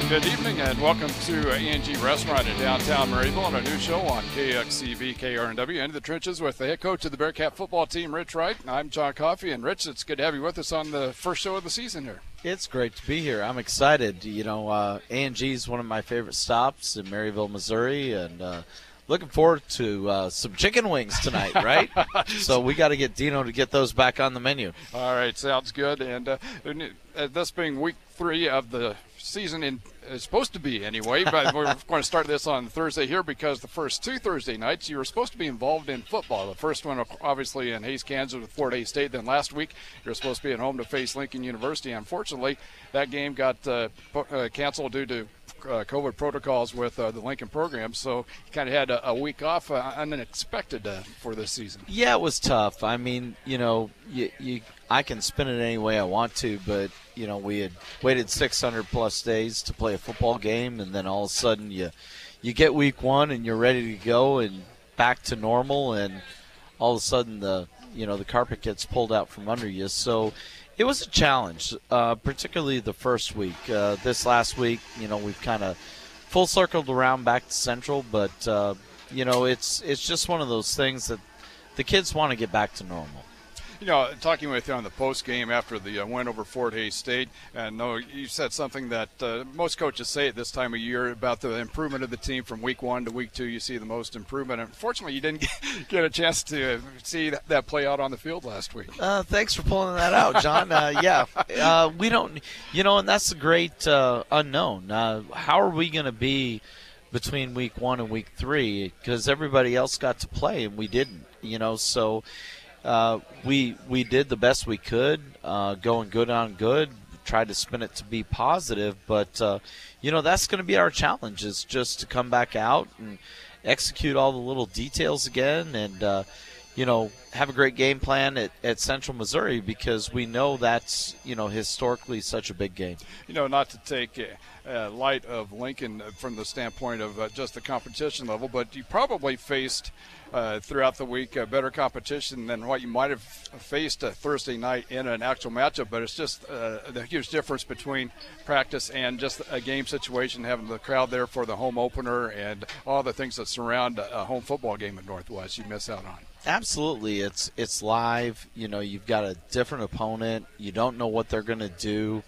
Good evening and welcome to A&G Restaurant in downtown Maryville on a new show on KXCV, KRNW, Into the Trenches with the head coach of the Bearcat football team, Rich Wright. I'm John Coffey, and Rich, it's good to have you with us on the first show of the season here. It's great to be here. I'm excited. You know, A&G is one of my favorite stops in Maryville, Missouri, and looking forward to some chicken wings tonight, right? So we got to get Dino to get those back on the menu. All right, sounds good. And this being week 3 of the season it's supposed to be anyway, but we're going to start this on Thursday here because the first 2 Thursday nights you were supposed to be involved in football. The first one obviously in Hays, Kansas with Florida State. Then last week you were supposed to be at home to face Lincoln University. Unfortunately, that game got canceled due to COVID protocols with the Lincoln program, so you kind of had a week off, unexpected for this season. Yeah, it was tough. I mean, you know, I can spin it any way I want to, but, you know, we had waited 600-plus days to play a football game, and then all of a sudden you get week 1 and you're ready to go and back to normal, and all of a sudden the carpet gets pulled out from under you. So it was a challenge, particularly the first week. This last week, you know, we've kind of full circled around back to Central, but, you know, it's just one of those things that the kids want to get back to normal. You know, talking with you on the post game after the win over Fort Hays State, and you said something that most coaches say at this time of year about the improvement of the team from week 1 to week 2. You see the most improvement. Unfortunately, you didn't get a chance to see that play out on the field last week. Thanks for pulling that out, John. We don't, you know, and that's the great unknown. How are we going to be between week 1 and week 3? Because everybody else got to play and we didn't, you know, so. We did the best we could, going good on good, tried to spin it to be positive, but, you know, that's going to be our challenge, is just to come back out and execute all the little details again and, you know, have a great game plan at Central Missouri, because we know that's, you know, historically such a big game. You know, not to take light of Lincoln from the standpoint of just the competition level, but you probably faced throughout the week better competition than what you might have faced Thursday night in an actual matchup. But it's just the huge difference between practice and just a game situation, having the crowd there for the home opener and all the things that surround a home football game at Northwest you miss out on. Absolutely. It's live. You know, you've got a different opponent. You don't know what they're going to do.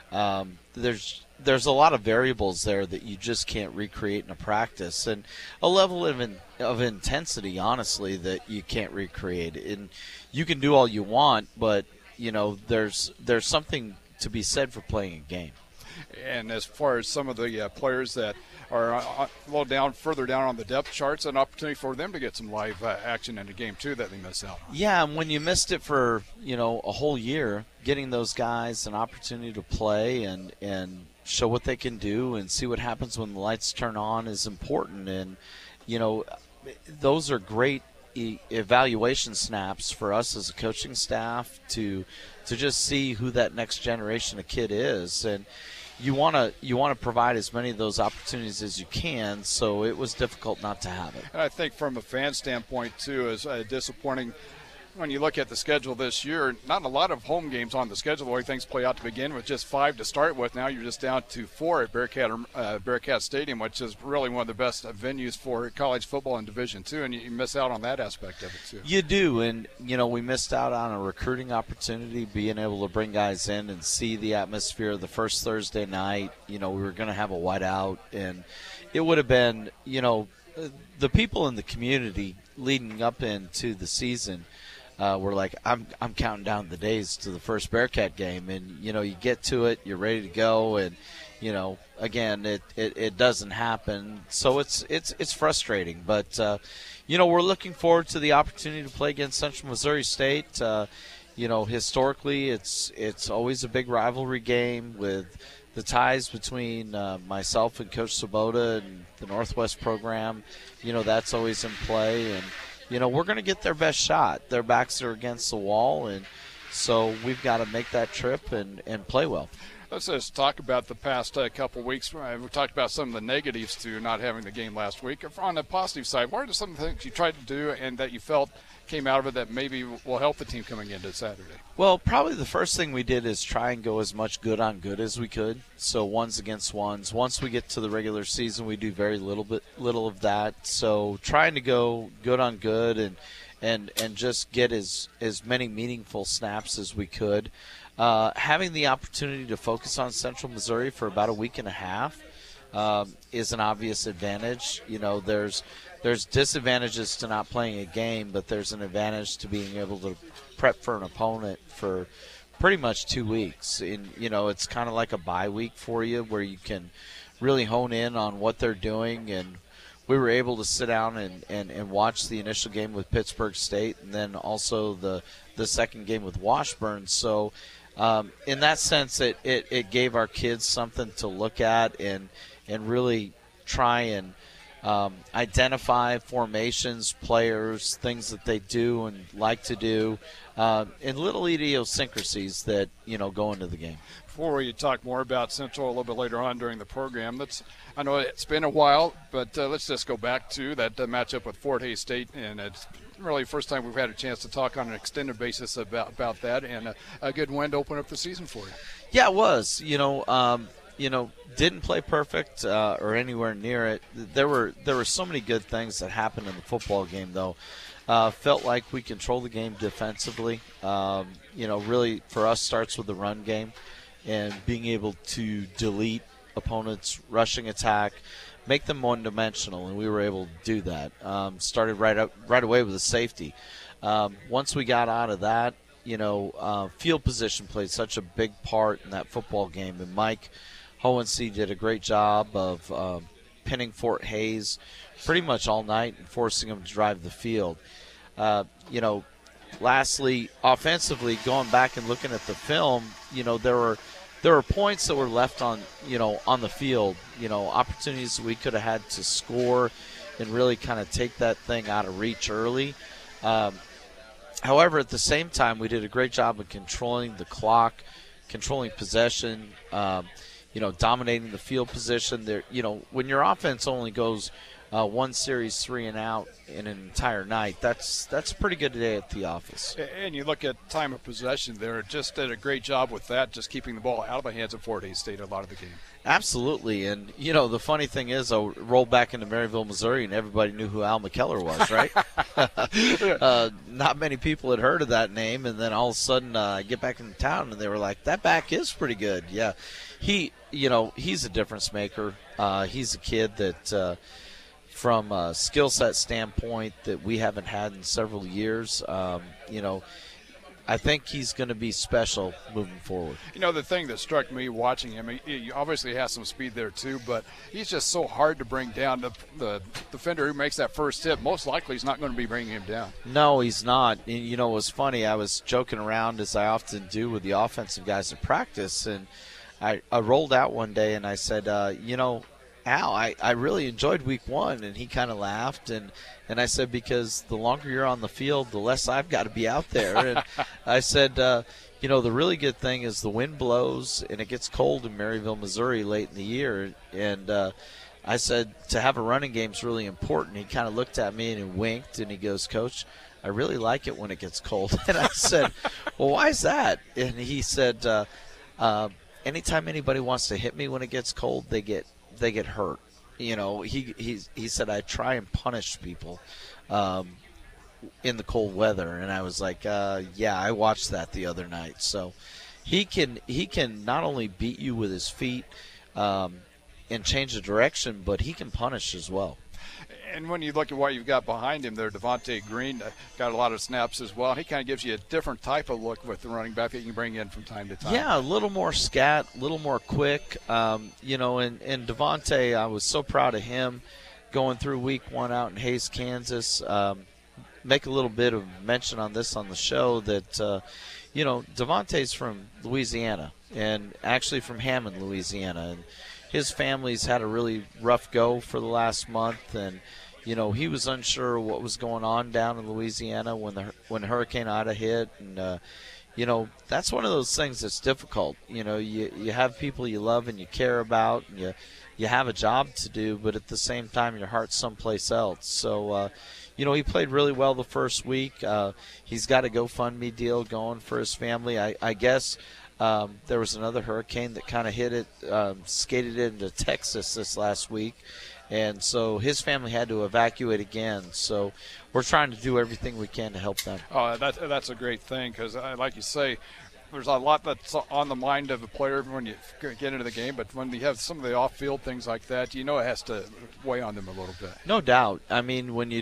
There's a lot of variables there that you just can't recreate in a practice, and a level of intensity, honestly, that you can't recreate. And you can do all you want, but, you know, there's something to be said for playing a game. And as far as some of the players that are further down on the depth charts, an opportunity for them to get some live action in a game too that they miss out on. Yeah, and when you missed it for, you know, a whole year, getting those guys an opportunity to play and show what they can do and see what happens when the lights turn on is important. And, you know, those are great evaluation snaps for us as a coaching staff to just see who that next generation of kid is. And you want to provide as many of those opportunities as you can, so it was difficult not to have it. And I think from a fan standpoint, too, is disappointing when you look at the schedule this year. Not a lot of home games on the schedule, the way things play out to begin with, just 5 to start with. Now you're just down to 4 at Bearcat Stadium, which is really one of the best venues for college football in Division II, and you miss out on that aspect of it, too. You do, and, you know, we missed out on a recruiting opportunity, being able to bring guys in and see the atmosphere of the first Thursday night. You know, we were going to have a whiteout, and it would have been, you know, the people in the community leading up into the season we're like, I'm counting down the days to the first Bearcat game, and, you know, you get to it, you're ready to go, and, you know, again, it doesn't happen. So it's frustrating, but you know, we're looking forward to the opportunity to play against Central Missouri State. You know, historically, it's always a big rivalry game with the ties between myself and Coach Sabota and the Northwest program. You know, that's always in play, and, you know, we're going to get their best shot. Their backs are against the wall, and so we've got to make that trip and play well. Let's just talk about the past couple of weeks. We talked about some of the negatives to not having the game last week. On the positive side, what are some of the things you tried to do and that you felt came out of it that maybe will help the team coming into Saturday? Well, probably the first thing we did is try and go as much good on good as we could. So ones against ones. Once we get to the regular season, we do very little of that. So trying to go good on good and just get as many meaningful snaps as we could. Having the opportunity to focus on Central Missouri for about a week and a half is an obvious advantage. You know, there's disadvantages to not playing a game, but there's an advantage to being able to prep for an opponent for pretty much 2 weeks. And, you know, it's kind of like a bye week for you where you can really hone in on what they're doing. And we were able to sit down and watch the initial game with Pittsburgh State and then also the second game with Washburn. So in that sense, it gave our kids something to look at and really try and identify formations, players, things that they do and like to do, and little idiosyncrasies that, you know, go into the game. Before we talk more about Central a little bit later on during the program, I know it's been a while, but let's just go back to that matchup with Fort Hays State, and it's really the first time we've had a chance to talk on an extended basis about that, and a good win to open up the season for you. Yeah, it was. Didn't play perfect or anywhere near it. There were so many good things that happened in the football game, though. Felt like we controlled the game defensively. Really for us starts with the run game and being able to delete opponents' rushing attack, make them one-dimensional, and we were able to do that. Started right away with a safety. Once we got out of that, field position played such a big part in that football game, and Mike Hohensee did a great job of pinning Fort Hays pretty much all night and forcing them to drive the field. Lastly, offensively, going back and looking at the film, there were points that were left on the field, opportunities that we could have had to score and really kind of take that thing out of reach early. However, at the same time, we did a great job of controlling the clock, controlling possession, dominating the field position. There, when your offense only goes one series 3 and out in an entire night, that's a pretty good day at the office. And you look at time of possession there, just did a great job with that, just keeping the ball out of the hands of Fort Hays State a lot of the game. Absolutely. And, the funny thing is, I rolled back into Maryville, Missouri, and everybody knew who Al McKellar was, right? Not many people had heard of that name, and then all of a sudden I get back in town, and they were like, that back is pretty good. Yeah. He's a difference maker. He's a kid that from a skill set standpoint that we haven't had in several years, I think he's going to be special moving forward. The thing that struck me watching him, he obviously has some speed there too, but he's just so hard to bring down. The defender who makes that first hit, most likely he's not going to be bringing him down. No, he's not. And, it was funny. I was joking around, as I often do with the offensive guys at practice, and I rolled out one day and I said, Al, I really enjoyed week 1, and he kind of laughed, and I said, because the longer you're on the field, the less I've got to be out there. And I said, the really good thing is the wind blows, and it gets cold in Maryville, Missouri late in the year, and I said, to have a running game is really important. He kind of looked at me and he winked, and he goes, Coach, I really like it when it gets cold. And I said, well, why is that? And he said, anytime anybody wants to hit me when it gets cold, they get hurt. He said, I try and punish people in the cold weather, and I was like, yeah, I watched that the other night. So he can not only beat you with his feet and change the direction, but he can punish as well. And when you look at what you've got behind him there, Devontae Green got a lot of snaps as well. He kind of gives you a different type of look with the running back that you can bring in from time to time. Yeah, a little more scat, a little more quick. And Devontae, I was so proud of him going through week 1 out in Hays, Kansas. Make a little bit of mention on this on the show that, Devontae's from Louisiana, and actually from Hammond, Louisiana. And his family's had a really rough go for the last month, and he was unsure what was going on down in Louisiana when Hurricane Ida hit, and that's one of those things that's difficult. You have people you love and you care about, and you have a job to do, but at the same time your heart's someplace else. So he played really well the first week. He's got a GoFundMe deal going for his family. I guess there was another hurricane that kind of hit it, skated into Texas this last week. And so his family had to evacuate again. So we're trying to do everything we can to help them. Oh, that's a great thing because, like you say, there's a lot that's on the mind of a player when you get into the game. But when you have some of the off-field things like that, it has to weigh on them a little bit. No doubt. I mean, when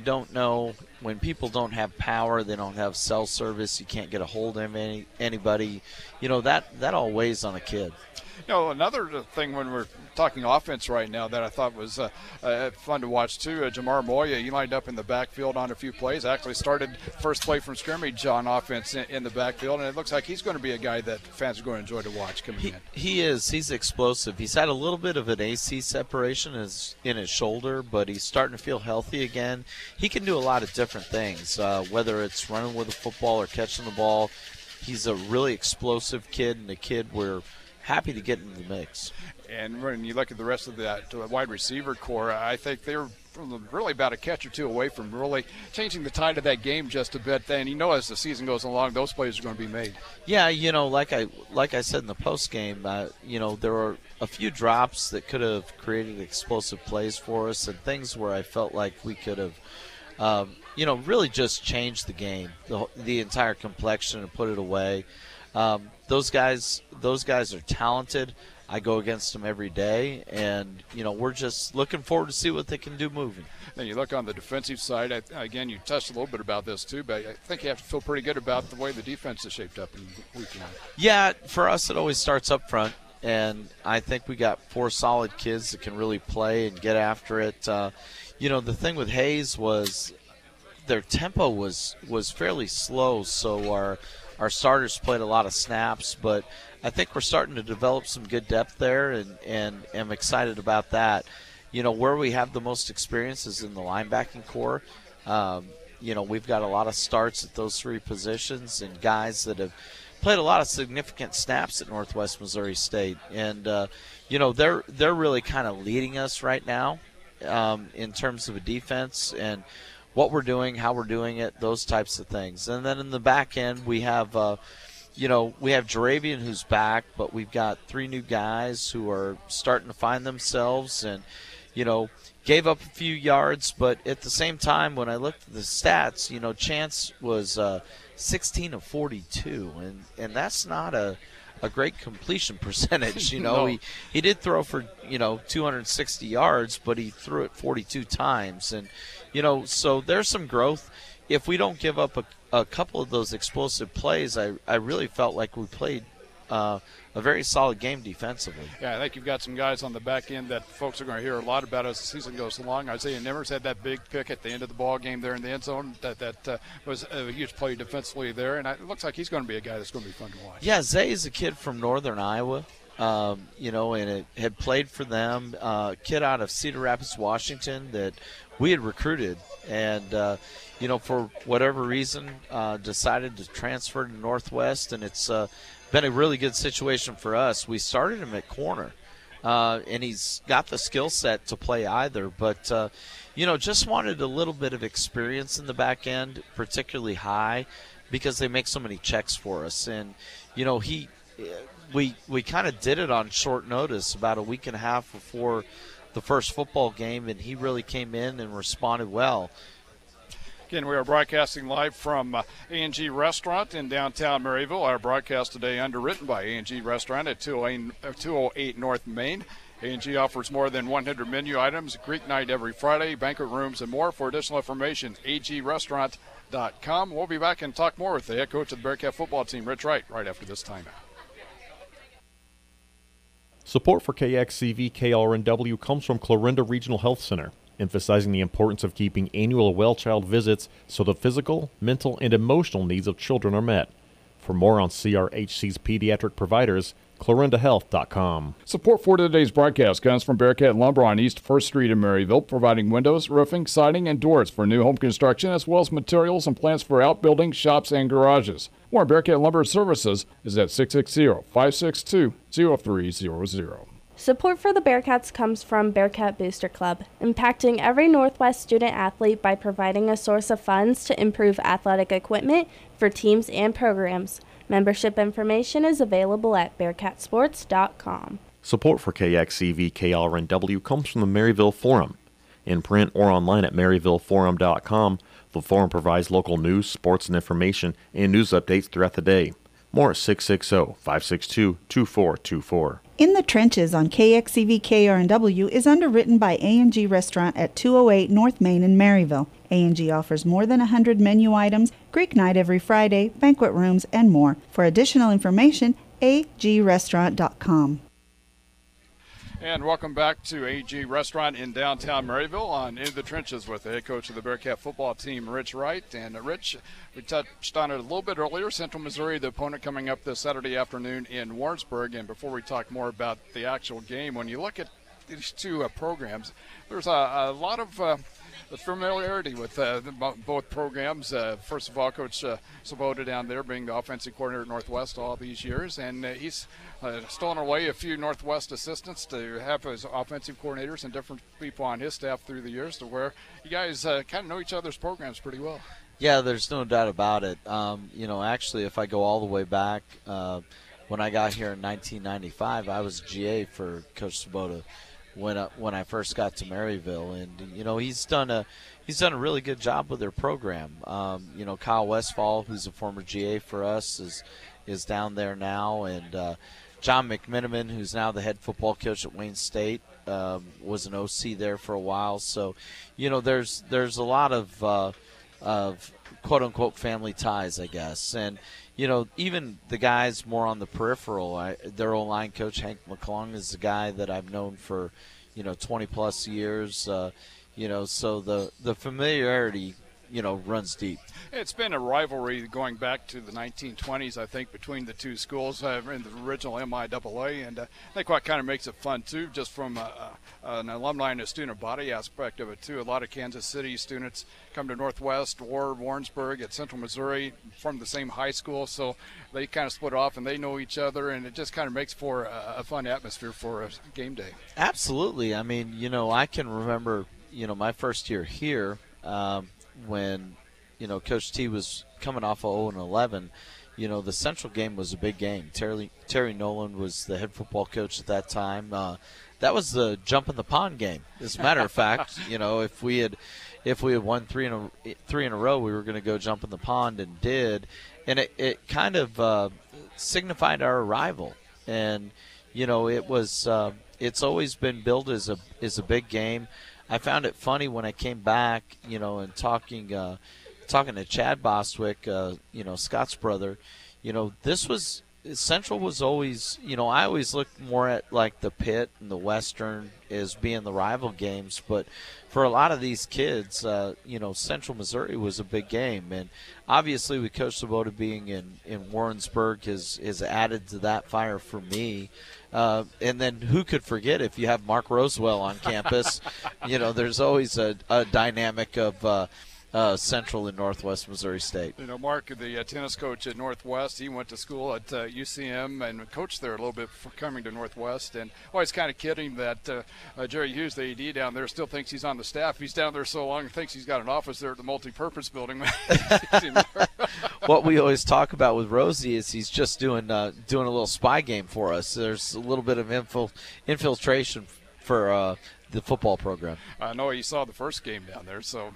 people don't have power, they don't have cell service, you can't get a hold of anybody, that all weighs on a kid. Another thing when we're talking offense right now that I thought was fun to watch too, Jamar Moya, he lined up in the backfield on a few plays, actually started first play from scrimmage on offense in the backfield, and it looks like he's going to be a guy that fans are going to enjoy to watch coming in. He is. He's explosive. He's had a little bit of an AC separation in his shoulder, but he's starting to feel healthy again. He can do a lot of different things, whether it's running with the football or catching the ball. He's a really explosive kid, and a kid we're happy to get into the mix. And when you look at the rest of the wide receiver core, I think they're really about a catch or two away from really changing the tide of that game just a bit. And as the season goes along, those plays are going to be made. Yeah, like I said in the post game, there were a few drops that could have created explosive plays for us, and things where I felt like we could have, really just changed the game, the entire complexion, and put it away. Those guys are talented. I go against them every day, and we're just looking forward to see what they can do moving. Then you look on the defensive side. Again, you touched a little bit about this too, but I think you have to feel pretty good about the way the defense is shaped up in week one. Yeah, for us it always starts up front, and I think we got 4 solid kids that can really play and get after it. The thing with Hayes was their tempo was fairly slow, so our starters played a lot of snaps, but I think we're starting to develop some good depth there, and am excited about that. Where we have the most experience is in the linebacking core. We've got a lot of starts at those 3 positions and guys that have played a lot of significant snaps at Northwest Missouri State. And, they're really kind of leading us right now in terms of a defense and what we're doing, how we're doing it, those types of things. And then in the back end, we have Jaravian who's back, but we've got 3 new guys who are starting to find themselves and, gave up a few yards. But at the same time, when I looked at the stats, Chance was 16 of 42, and that's not a great completion percentage. No. He did throw for 260 yards, but he threw it 42 times, and so there's some growth. If we don't give up a couple of those explosive plays, I really felt like we played a very solid game defensively. Yeah, I think you've got some guys on the back end that folks are going to hear a lot about as the season goes along. Isaiah Nimmers had that big pick at the end of the ball game there in the end zone. That was a huge play defensively there, and it looks like he's going to be a guy that's going to be fun to watch. Yeah, Zay is a kid from Northern Iowa. And it had played for them. Kid out of Cedar Rapids, Washington, that we had recruited, and for whatever reason, decided to transfer to Northwest, and it's been a really good situation for us. We started him at corner, and he's got the skill set to play either, but just wanted a little bit of experience in the back end, particularly high, because they make so many checks for us, and we kind of did it on short notice, about a week and a half before the first football game, and he really came in and responded well. Again, we are broadcasting live from A&G Restaurant in downtown Maryville. Our broadcast today underwritten by A&G Restaurant at 208 North Main. A&G offers more than 100 menu items, Greek night every Friday, banquet rooms, and more. For additional information, agrestaurant.com. We'll be back and talk more with the head coach of the Bearcat football team, Rich Wright, right after this timeout. Support for KXCV KRNW comes from Clarinda Regional Health Center, emphasizing the importance of keeping annual well child visits so the physical, mental, and emotional needs of children are met. For more on CRHC's pediatric providers, ClorindaHealth.com. Support for today's broadcast comes from Bearcat Lumber on East 1st Street in Maryville, providing windows, roofing, siding, and doors for new home construction, as well as materials and plants for outbuildings, shops, and garages. More on Bearcat Lumber Services is at 660-562-0300. Support for the Bearcats comes from Bearcat Booster Club, impacting every Northwest student-athlete by providing a source of funds to improve athletic equipment for teams and programs. Membership information is available at bearcatsports.com. Support for KXCV KRNW comes from the Maryville Forum. In print or online at maryvilleforum.com, the forum provides local news, sports, and information and news updates throughout the day. More at 660-562-2424. In the Trenches on KXCV KRNW is underwritten by A&G Restaurant at 208 North Main in Maryville. A&G offers more than 100 menu items, Greek night every Friday, banquet rooms, and more. For additional information, agrestaurant.com. And welcome back to AG Restaurant in downtown Maryville on In the Trenches with the head coach of the Bearcat football team, Rich Wright. And Rich, we touched on it a little bit earlier. Central Missouri, the opponent coming up this Saturday afternoon in Warrensburg. And before we talk more about the actual game, when you look at these two programs, there's a lot of familiarity with both programs. First of all, Coach Svoboda down there being the offensive coordinator at Northwest all these years, and he's stolen away a few Northwest assistants to have as offensive coordinators and different people on his staff through the years, to where you guys kind of know each other's programs pretty well. Yeah, there's no doubt about it. Actually, if I go all the way back, when I got here in 1995, I was GA for Coach Svoboda when I first got to Maryville, and he's done a really good job with their program. Kyle Westfall, who's a former GA for us, is down there now, and John McMiniman, who's now the head football coach at Wayne State, was an OC there for a while. So, there's a lot of quote unquote family ties, I guess, and even the guys more on the peripheral, their O-line coach, Hank McClung, is a guy that I've known for, 20-plus years. So the familiarity, runs deep. It's been a rivalry going back to the 1920s, I think, between the two schools in the original MIAA, and I think what kind of makes it fun, too, just from an alumni and a student body aspect of it, too. A lot of Kansas City students come to Northwest or Warrensburg at Central Missouri from the same high school, so they kind of split off and they know each other, and it just kind of makes for a fun atmosphere for a game day. Absolutely. I mean, I can remember, my first year here, when Coach T was coming off of 0-11, the Central game was a big game. Terry Nolan was the head football coach at that time. That was the jump in the pond game. As a matter of fact, if we had won three in a row, we were going to go jump in the pond, and did, and it kind of signified our arrival. And it was it's always been billed as a big game. I found it funny when I came back, and talking to Chad Bostwick, Scott's brother, Central was always, I always looked more at like the Pitt and the Western as being the rival games, but for a lot of these kids, Central Missouri was a big game, and obviously with Coach Svoboda being in Warrensburg has added to that fire for me. And then who could forget if you have Mark Rosewell on campus? There's always a dynamic of Central and Northwest Missouri State. Mark, the tennis coach at Northwest, he went to school at UCM and coached there a little bit before coming to Northwest. And always kind of kidding that Jerry Hughes, the AD down there, still thinks he's on the staff. He's down there so long, he thinks he's got an office there at the multipurpose building. What we always talk about with Rosie is he's just doing a little spy game for us. There's a little bit of infiltration for the football program. I know he saw the first game down there, so.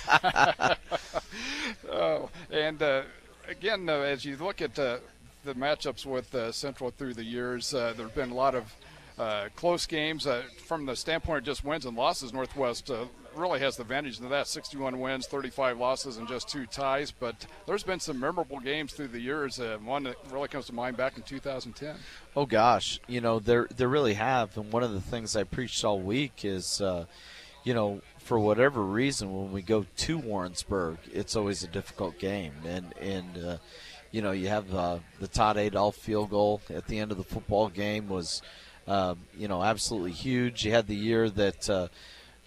Again, as you look at the matchups with Central through the years, there have been a lot of close games. From the standpoint of just wins and losses, Northwest really has the advantage of that. 61 wins, 35 losses, and just 2 ties. But there's been some memorable games through the years. One that really comes to mind back in 2010. Oh, gosh. There really have. And one of the things I preached all week is, for whatever reason, when we go to Warrensburg, it's always a difficult game. And you have the Todd Adolph field goal at the end of the football game was, absolutely huge. You had the year that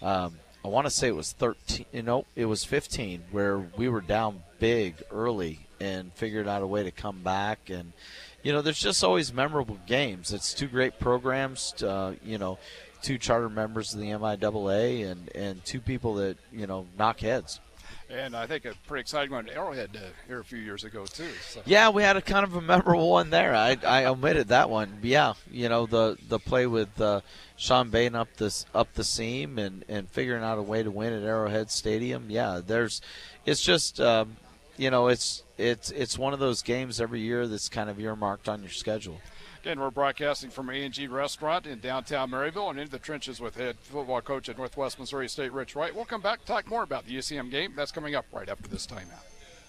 I want to say it was 13. It was 15, where we were down big early and figured out a way to come back. And, there's just always memorable games. It's two great programs, two charter members of the MIAA and two people that, knock heads. And I think a pretty exciting one, Arrowhead here a few years ago, too. So. Yeah, we had a kind of a memorable one there. I omitted that one. But yeah, the play with Sean Bain up the seam and figuring out a way to win at Arrowhead Stadium. Yeah, it's just it's one of those games every year that's kind of earmarked on your schedule. Again, we're broadcasting from A&G Restaurant in downtown Maryville and into the trenches with head football coach at Northwest Missouri State, Rich Wright. We'll come back and talk more about the UCM game. That's coming up right after this timeout.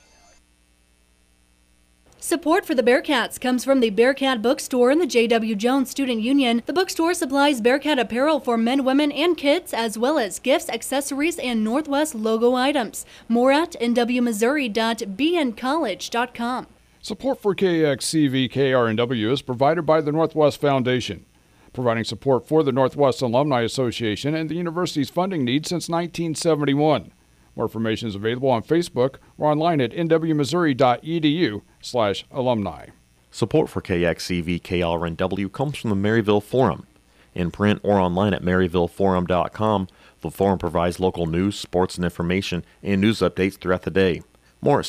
Support for the Bearcats comes from the Bearcat Bookstore and the J.W. Jones Student Union. The bookstore supplies Bearcat apparel for men, women, and kids, as well as gifts, accessories, and Northwest logo items. More at nwmissouri.bncollege.com. Support for KXCV KRNW is provided by the Northwest Foundation, providing support for the Northwest Alumni Association and the university's funding needs since 1971. More information is available on Facebook or online at nwmissouri.edu/alumni. Support for KXCV KRNW comes from the Maryville Forum. In print or online at maryvilleforum.com, the forum provides local news, sports, and information and news updates throughout the day. More at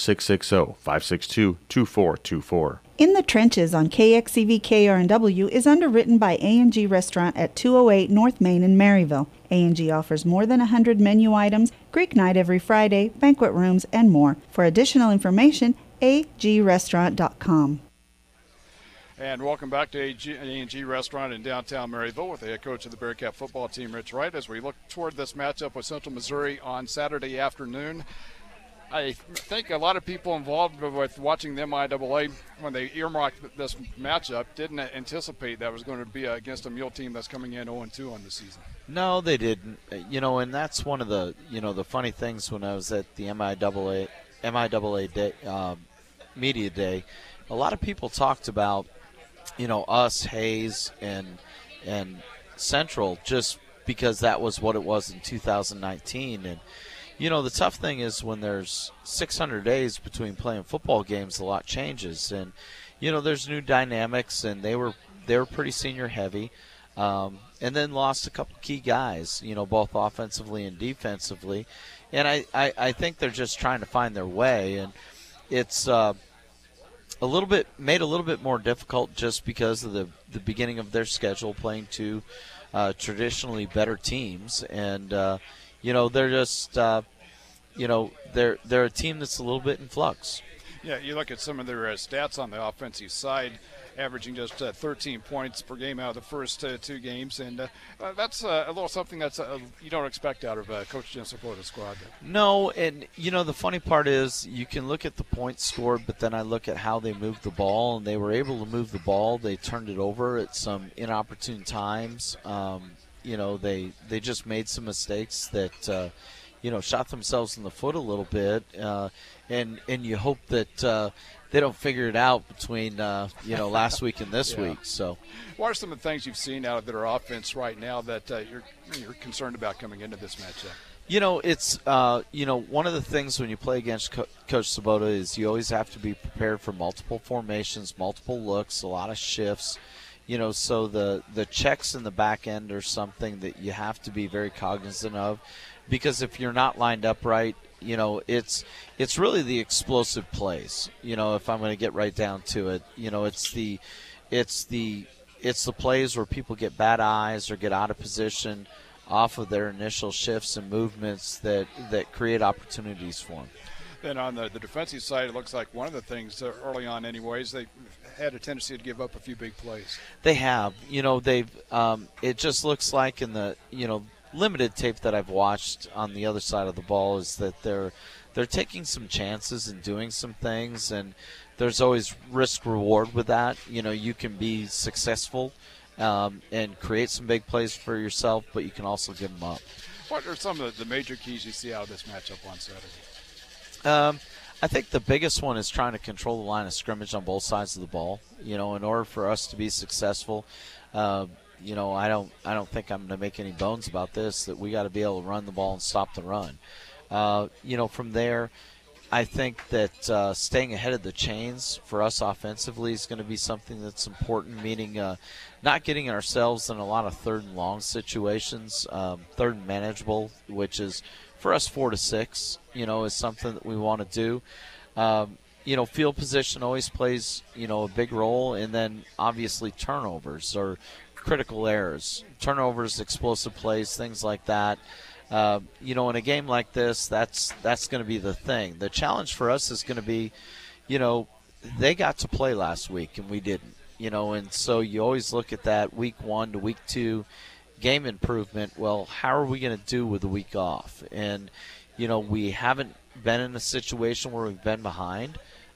660-562-2424. In the Trenches on KXCV KRNW is underwritten by A&G Restaurant at 208 North Main in Maryville. A&G offers more than 100 menu items, Greek night every Friday, banquet rooms, and more. For additional information, agrestaurant.com. And welcome back to A&G Restaurant in downtown Maryville with the head coach of the Bearcat football team, Rich Wright, as we look toward this matchup with Central Missouri on Saturday afternoon. I think a lot of people involved with watching the MIAA, when they earmarked this matchup, didn't anticipate that was going to be against a Mule team that's coming in 0-2 on the season. No, they didn't. And that's one of the, the funny things when I was at the MIAA day, media day. A lot of people talked about, us, Hayes, and Central, just because that was what it was in 2019. And the tough thing is when there's 600 days between playing football games, a lot changes. And, there's new dynamics, and they were pretty senior heavy, and then lost a couple key guys, both offensively and defensively. And I think they're just trying to find their way. And it's made a little bit more difficult just because of the beginning of their schedule, playing two traditionally better teams. And, they're just, they're a team that's a little bit in flux. Yeah, you look at some of their stats on the offensive side, averaging just 13 points per game out of the first two games, and that's a little something that's you don't expect out of Coach Jim Sapota's squad. No, and the funny part is you can look at the points scored, but then I look at how they moved the ball, and they were able to move the ball. They turned it over at some inopportune times. They just made some mistakes that shot themselves in the foot a little bit, and you hope that they don't figure it out between last week and this week. So, what are some of the things you've seen out of their offense right now that you're concerned about coming into this matchup? It's one of the things when you play against Coach Sabota is you always have to be prepared for multiple formations, multiple looks, a lot of shifts. So the checks in the back end are something that you have to be very cognizant of, because if you're not lined up right, it's really the explosive plays. If I'm going to get right down to it, it's the plays where people get bad eyes or get out of position off of their initial shifts and movements that create opportunities for them. Then on the defensive side, it looks like one of the things early on anyways, they had a tendency to give up a few big plays. They have. They've it just looks like in the, limited tape that I've watched on the other side of the ball is that they're taking some chances and doing some things, and there's always risk reward with that. You can be successful and create some big plays for yourself, but you can also give them up. What are some of the major keys you see out of this matchup on Saturday? I think the biggest one is trying to control the line of scrimmage on both sides of the ball. In order for us to be successful, I don't think I'm going to make any bones about this, that we got to be able to run the ball and stop the run. From there, I think that staying ahead of the chains for us offensively is going to be something that's important, meaning not getting ourselves in a lot of third and long situations, third and manageable, which is for us 4 to 6, is something that we want to do. Field position always plays, a big role, and then obviously turnovers or critical errors, turnovers, explosive plays, things like that. In a game like this, that's going to be the thing. The challenge for us is going to be, they got to play last week and we didn't, and so you always look at that week 1 to week 2 game improvement. Well, how are we going to do with the week off? And, we haven't been in a situation where we've been behind.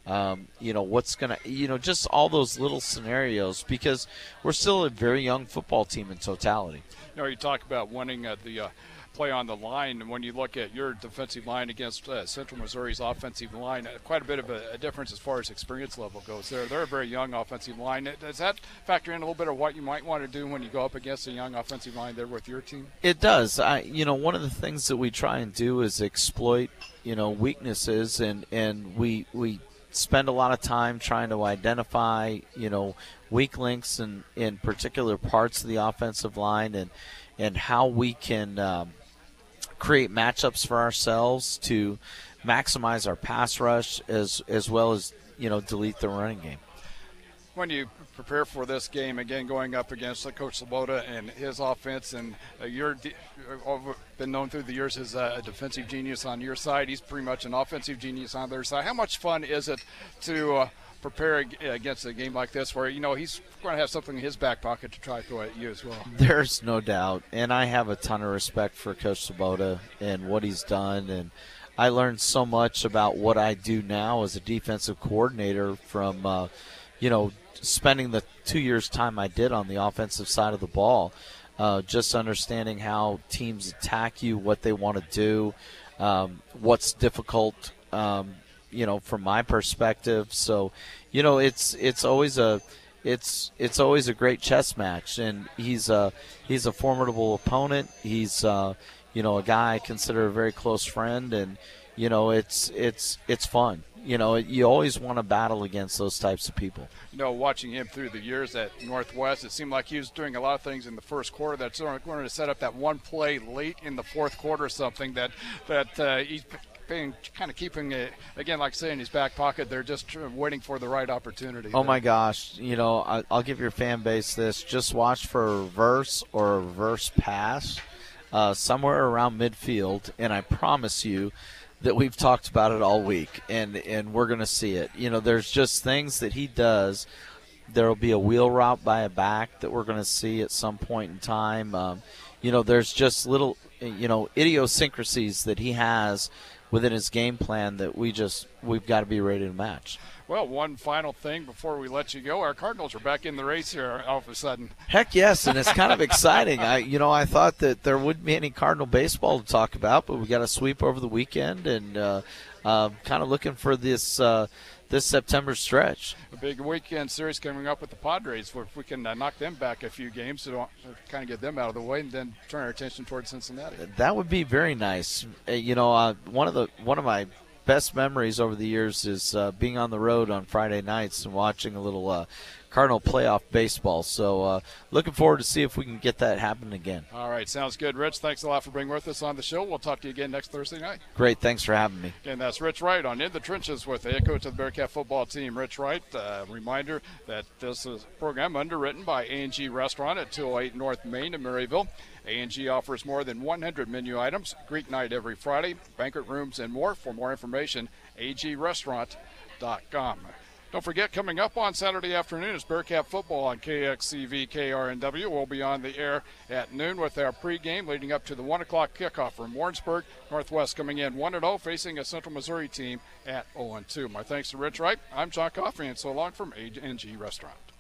What's going to, just all those little scenarios, because we're still a very young football team in totality. You talk about winning the play on the line, and when you look at your defensive line against Central Missouri's offensive line, quite a bit of a difference as far as experience level goes. They're a very young offensive line. Does that factor in a little bit of what you might want to do when you go up against a young offensive line there with your team? It does. One of the things that we try and do is exploit, weaknesses, and we spend a lot of time trying to identify, weak links in particular parts of the offensive line, and how we can create matchups for ourselves to maximize our pass rush as well as, delete the running game. When you prepare for this game, again, going up against Coach Sloboda and his offense, and you're been known through the years as a defensive genius on your side. He's pretty much an offensive genius on their side. How much fun is it to prepare against a game like this where, he's going to have something in his back pocket to try to throw at you as well? There's no doubt, and I have a ton of respect for Coach Sloboda and what he's done, and I learned so much about what I do now as a defensive coordinator from, spending the 2 years' time I did on the offensive side of the ball, just understanding how teams attack you, what they want to do, what's difficult, from my perspective. So, it's always a great chess match, and he's a formidable opponent. He's a guy I consider a very close friend, and it's fun. You always want to battle against those types of people. Watching him through the years at Northwest, it seemed like he was doing a lot of things in the first quarter that's going to set up that one play late in the fourth quarter, something that he's kind of keeping it, again, like I say, in his back pocket. They're just waiting for the right opportunity. Oh, my gosh. I'll give your fan base this. Just watch for a reverse or a reverse pass somewhere around midfield, and I promise you that we've talked about it all week, and we're going to see it. There's just things that he does. There will be a wheel route by a back that we're going to see at some point in time. There's just little, idiosyncrasies that he has within his game plan that we've got to be ready to match. Well, one final thing before we let you go. Our Cardinals are back in the race here all of a sudden. Heck yes, and it's kind of exciting. I thought that there wouldn't be any Cardinal baseball to talk about, but we got a sweep over the weekend, and kind of looking for this September stretch. A big weekend series coming up with the Padres. If we can knock them back a few games to kind of get them out of the way, and then turn our attention towards Cincinnati. That would be very nice. One of my best memories over the years is being on the road on Friday nights and watching a little Cardinal playoff baseball. So looking forward to see if we can get that happening again. All right, sounds good. Rich, thanks a lot for being with us on the show. We'll talk to you again next Thursday night. Great, thanks for having me. And that's Rich Wright on In the Trenches with the head coach of the Bearcat football team. Rich Wright, reminder that this is a program underwritten by A&G Restaurant at 208 North Main in Maryville. A&G offers more than 100 menu items, Greek night every Friday, banquet rooms, and more. For more information, agrestaurant.com. Don't forget, coming up on Saturday afternoon is Bearcat football on KXCV KRNW. We'll be on the air at noon with our pregame leading up to the 1 o'clock kickoff from Warrensburg. Northwest coming in 1-0, facing a Central Missouri team at 0-2. My thanks to Rich Wright. I'm John Coffey, and so long from A&G Restaurant.